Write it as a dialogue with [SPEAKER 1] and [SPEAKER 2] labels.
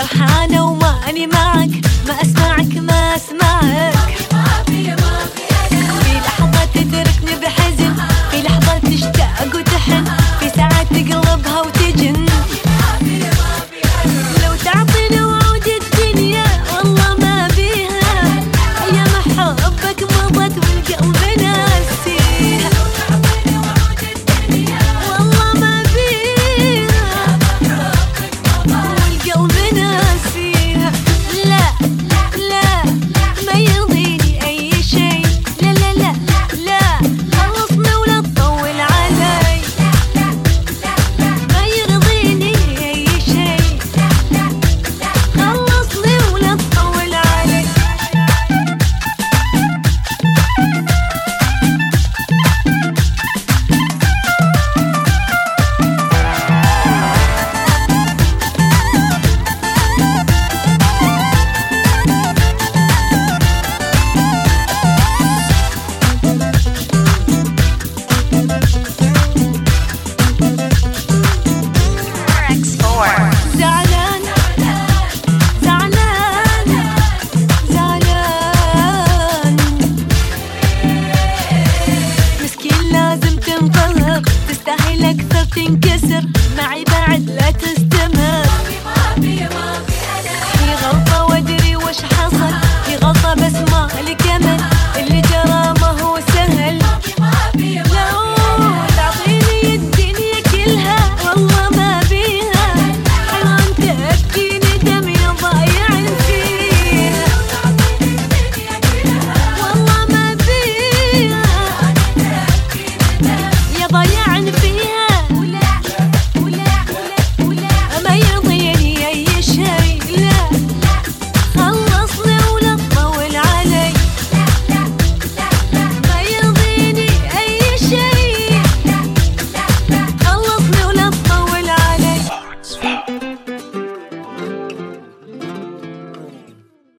[SPEAKER 1] سرحانة وماني معك، ما أسمعك ما أسمعك. في لحظة تتركني بحزن، في لحظة تشتاق وتحن، في ساعات تقلبها وتجن. لو تعطيني وعود الدنيا والله ما بيها، أيام حبك مضت والقلب ناسيها. والله ما بيها والقلب ناسيها. لا لا ما يرضيني أي شيء، لا لا لا لا خلصنا ولا تطول علي. ما يرضيني أي شيء، خلصني ولا تطول علي. زعلان زعلان زعلان، مسكين لازم تنطلق، تستاهل أكثر تنكسر، معي بعد لا تستمر.